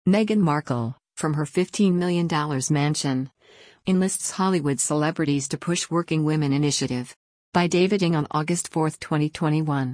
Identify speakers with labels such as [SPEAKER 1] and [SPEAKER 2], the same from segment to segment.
[SPEAKER 1] Meghan Markle, from her $15 million mansion, enlists Hollywood celebrities to push Working Women Initiative. By David Ng on August 4, 2021.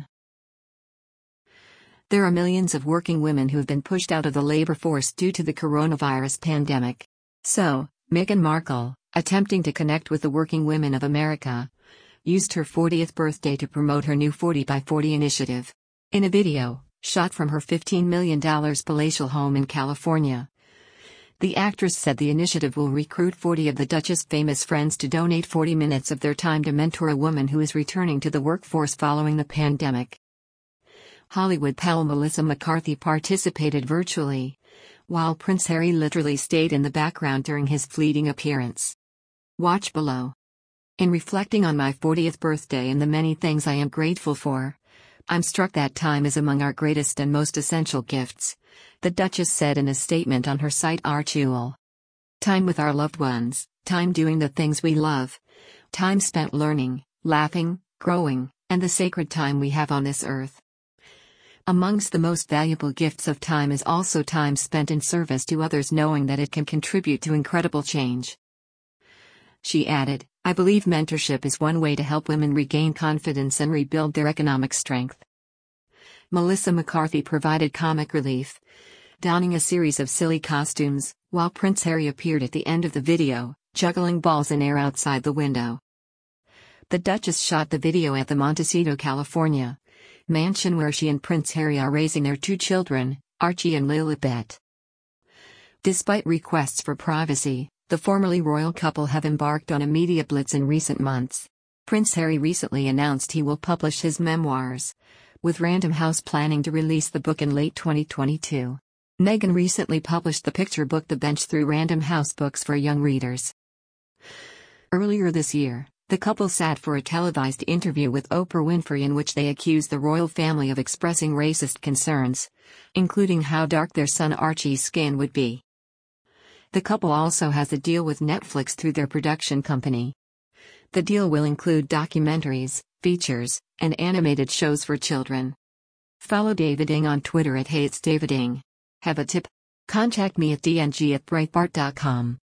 [SPEAKER 1] There are millions of working women who have been pushed out of the labor force due to the coronavirus pandemic. So, Meghan Markle, attempting to connect with the working women of America, used her 40th birthday to promote her new 40 by 40 initiative. In a video, shot from her $15 million palatial home in California, the actress said the initiative will recruit 40 of the Duchess' famous friends to donate 40 minutes of their time to mentor a woman who is returning to the workforce following the pandemic. Hollywood pal Melissa McCarthy participated virtually, while Prince Harry literally stayed in the background during his fleeting appearance. Watch below. In reflecting on my 40th birthday and the many things I am grateful for, I'm struck that time is among our greatest and most essential gifts, the Duchess said in a statement on her site Archewell. Time with our loved ones, time doing the things we love, time spent learning, laughing, growing, and the sacred time we have on this earth. Amongst the most valuable gifts of time is also time spent in service to others, knowing that it can contribute to incredible change. She added, I believe mentorship is one way to help women regain confidence and rebuild their economic strength. Melissa McCarthy provided comic relief, donning a series of silly costumes, while Prince Harry appeared at the end of the video, juggling balls in air outside the window. The Duchess shot the video at the Montecito, California mansion where she and Prince Harry are raising their two children, Archie and Lilibet. Despite requests for privacy, the formerly royal couple have embarked on a media blitz in recent months. Prince Harry recently announced he will publish his memoirs, with Random House planning to release the book in late 2022. Meghan recently published the picture book The Bench through Random House Books for young readers. Earlier this year, the couple sat for a televised interview with Oprah Winfrey in which they accused the royal family of expressing racist concerns, including how dark their son Archie's skin would be. The couple also has a deal with Netflix through their production company. The deal will include documentaries, features, and animated shows for children. Follow David Ng on Twitter at @HeyIt'sDavidNg. Have a tip? Contact me at dng@breitbart.com.